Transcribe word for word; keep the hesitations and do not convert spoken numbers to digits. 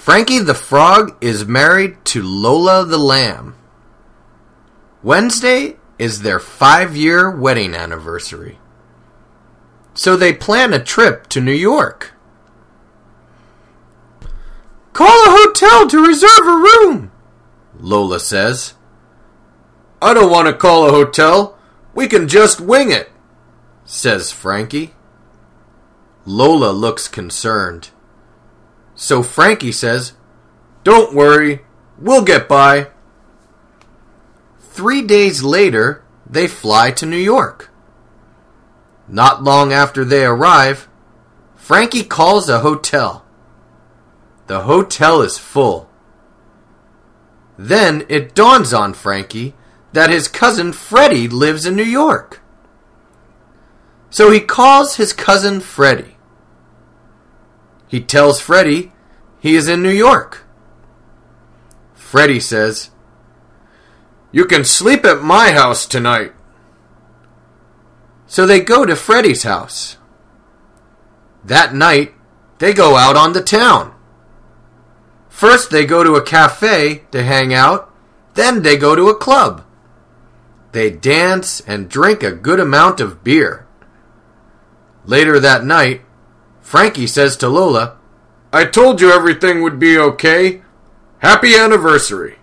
Frankie the Frog is married to Lola the Lamb. Wednesday is their five-year wedding anniversary. So they plan a trip to New York. Call a hotel to reserve a room, Lola says. I don't want to call a hotel. We can just wing it, says Frankie. Lola looks concerned. So Frankie says, Don't worry, we'll get by. Three days later, they fly to New York. Not long after they arrive, Frankie calls a hotel. The hotel is full. Then it dawns on Frankie that his cousin Freddie lives in New York. So he calls his cousin Freddie. He tells Freddie he is in New York. Freddie says, You can sleep at my house tonight. So they go to Freddie's house. That night, they go out on the town. First they go to a cafe to hang out, then they go to a club. They dance and drink a good amount of beer. Later that night, Frankie says to Lola, I told you everything would be okay. Happy anniversary.